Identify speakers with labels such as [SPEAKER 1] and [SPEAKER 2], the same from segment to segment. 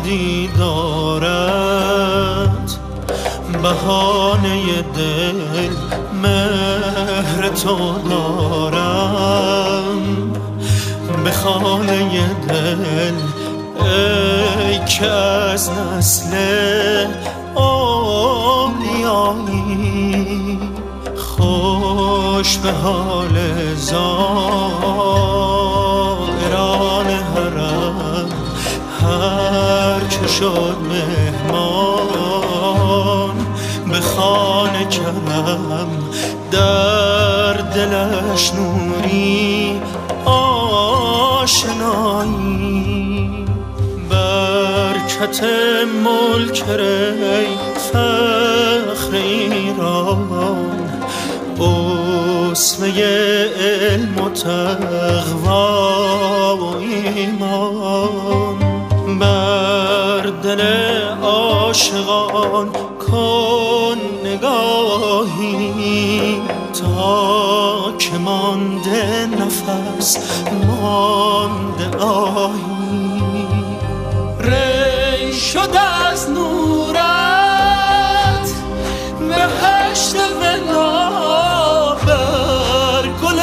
[SPEAKER 1] دیدارت، بهانه دل مهر تو دارم. به خانه دل ای که از نسل اولیایی، خوش به حال زائران حرم. هر که شد مهمان به خانه کرم، در دلش نوری آشنایی. برکت ملک ری فخر ایران، اسوه علم و تقوا و ایمان. بر دل عاشقان کن نگاهی، تا که مانده نفس مانده آهی. ری شد از نورت بهشت ولا، بر گل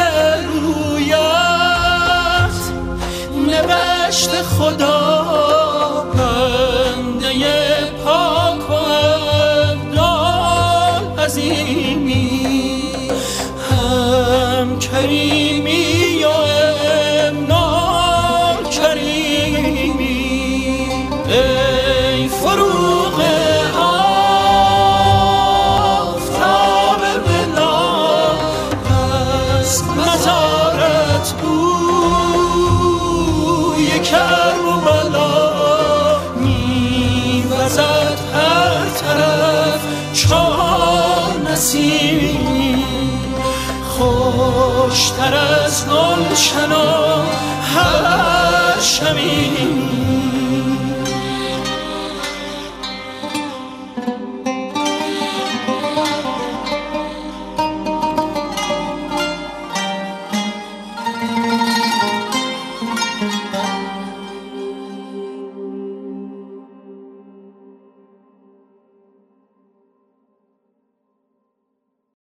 [SPEAKER 1] رویت نوشت خدا. بنده پاک و ابدال عظیمی، هم کریمی و امنا کریمی. ای فروغ آفتاب بلا، از مزارت بوی کرب و بلا. میوزد هر طرف چون نسیمی، خوشتر از گلشن و هر شمی.